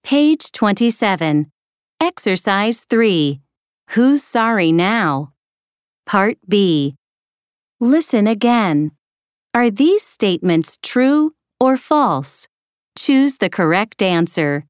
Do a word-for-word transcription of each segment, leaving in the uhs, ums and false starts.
Page twenty-seven. Exercise three. Who's sorry now? Part B. Listen again. Are these statements true or false? Choose the correct answer.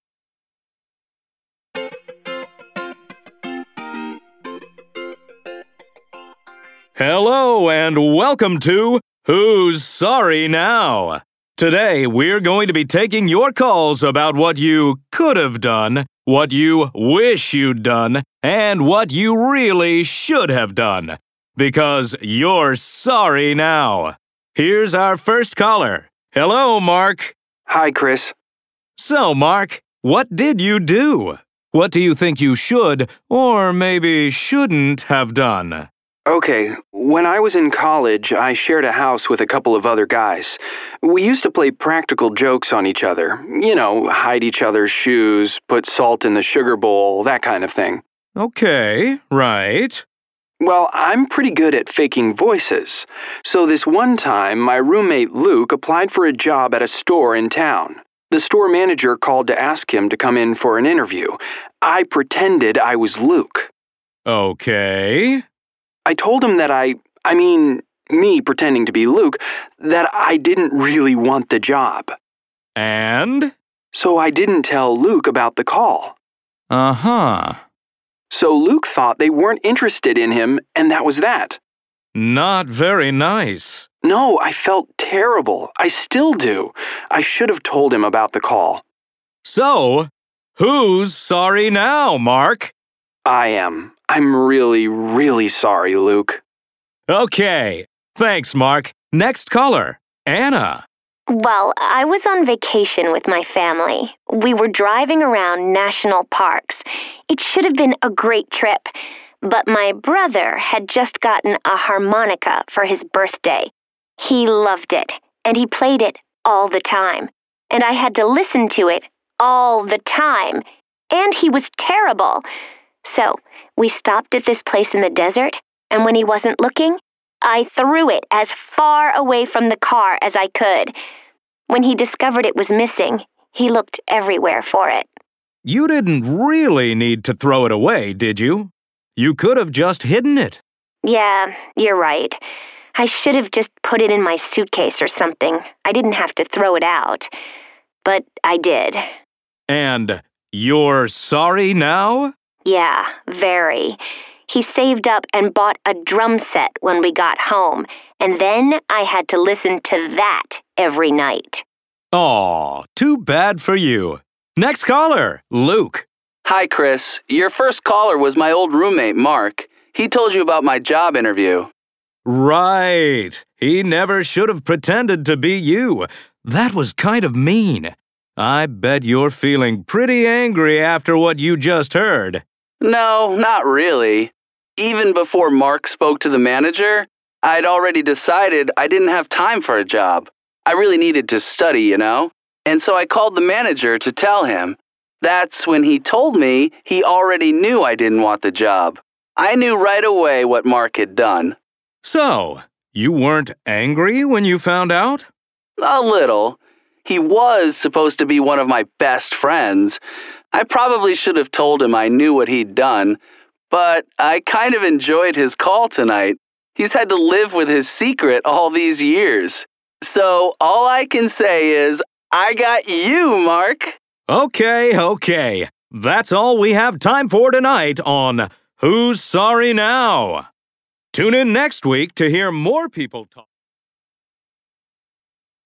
Hello and welcome to Who's Sorry Now? Today, we're going to be taking your calls about what you could have done, what you wish you'd done, and what you really should have done. Because you're sorry now. Here's our first caller. Hello, Mark. Hi, Chris. So, Mark, what did you do? What do you think you should, or maybe shouldn't, have done? Okay, when I was in college, I shared a house with a couple of other guys. We used to play practical jokes on each other. You know, hide each other's shoes, put salt in the sugar bowl, that kind of thing. Okay, right. Well, I'm pretty good at faking voices. So this one time, my roommate Luke applied for a job at a store in town. The store manager called to ask him to come in for an interview. I pretended I was Luke. Okay. I told him that I, I mean, me pretending to be Luke, that I didn't really want the job. And? So I didn't tell Luke about the call. Uh-huh. So Luke thought they weren't interested in him, and that was that. Not very nice. No, I felt terrible. I still do. I should have told him about the call. So, who's sorry now, Mark? I am. I'm really, really sorry, Luke. Okay. Thanks, Mark. Next caller, Anna. Well, I was on vacation with my family. We were driving around national parks. It should have been a great trip, but my brother had just gotten a harmonica for his birthday. He loved it, and he played it all the time, and I had to listen to it all the time, and he was terrible. So, we stopped at this place in the desert, and when he wasn't looking, I threw it as far away from the car as I could. When he discovered it was missing, he looked everywhere for it. You didn't really need to throw it away, did you? You could have just hidden it. Yeah, you're right. I should have just put it in my suitcase or something. I didn't have to throw it out. But I did. And you're sorry now? Yeah, very. He saved up and bought a drum set when we got home, and then I had to listen to that every night. Aw, too bad for you. Next caller, Luke. Hi, Chris. Your first caller was my old roommate, Mark. He told you about my job interview. Right. He never should have pretended to be you. That was kind of mean. I bet you're feeling pretty angry after what you just heard. No, not really. Even before Mark spoke to the manager, I'd already decided I didn't have time for a job. I really needed to study, you know? And so I called the manager to tell him. That's when he told me he already knew I didn't want the job. I knew right away what Mark had done. So, you weren't angry when you found out? A little. He was supposed to be one of my best friends. I probably should have told him I knew what he'd done, but I kind of enjoyed his call tonight. He's had to live with his secret all these years. So all I can say is, I got you, Mark. Okay, okay. That's all we have time for tonight on Who's Sorry Now? Tune in next week to hear more people talk.